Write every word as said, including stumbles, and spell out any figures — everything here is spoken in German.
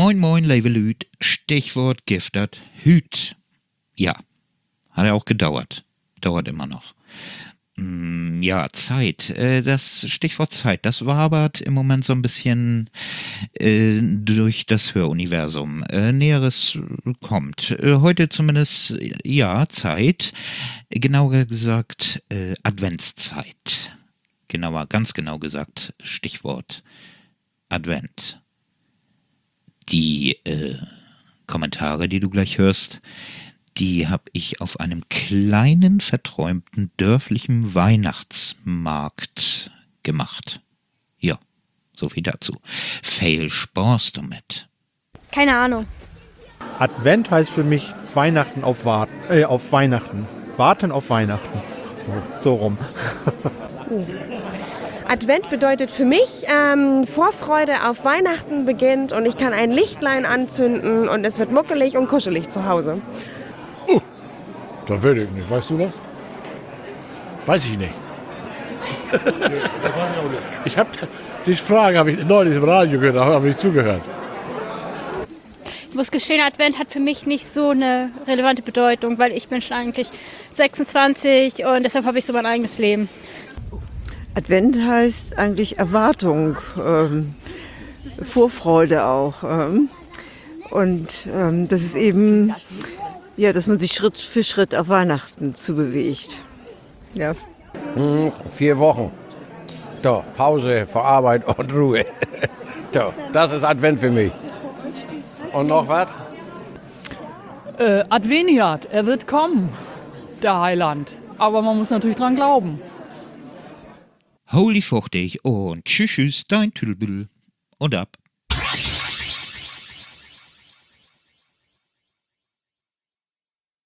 Moin moin, liebe Lüd, Stichwort Giftert Hüt. Ja, hat ja auch gedauert. Dauert immer noch. Mm, ja, Zeit. Äh, das Stichwort Zeit, das wabert im Moment so ein bisschen äh, durch das Höruniversum. Äh, Näheres kommt. Äh, heute zumindest, ja, Zeit. Genauer gesagt, äh, Adventszeit. Genauer, ganz genau gesagt, Stichwort Advent. Die äh, Kommentare, die du gleich hörst, die habe ich auf einem kleinen, verträumten, dörflichen Weihnachtsmarkt gemacht. Ja, so viel dazu. Viel Spaß damit. Keine Ahnung. Advent heißt für mich Weihnachten auf Warten. Äh, auf Weihnachten. Warten auf Weihnachten. So rum. Advent bedeutet für mich, ähm, Vorfreude auf Weihnachten beginnt und ich kann ein Lichtlein anzünden und es wird muckelig und kuschelig zu Hause. Uh, das weiß ich nicht. Weißt du das? Weiß ich nicht. Ich habe die Frage habe ich neulich im Radio gehört, da habe ich zugehört. Ich muss gestehen, Advent hat für mich nicht so eine relevante Bedeutung, weil ich bin schon eigentlich sechsundzwanzig und deshalb habe ich so mein eigenes Leben. Advent heißt eigentlich Erwartung, ähm, Vorfreude auch. Ähm, und ähm, das ist eben, ja, dass man sich Schritt für Schritt auf Weihnachten zubewegt. Ja. Hm, vier Wochen. So, Pause vor Arbeit und Ruhe. So, das ist Advent für mich. Und noch was? Äh, Adveniat, er wird kommen, der Heiland. Aber man muss natürlich dran glauben. Holy fuchtig und tschüss, tschüss, dein Tüdelbüdel. Und ab.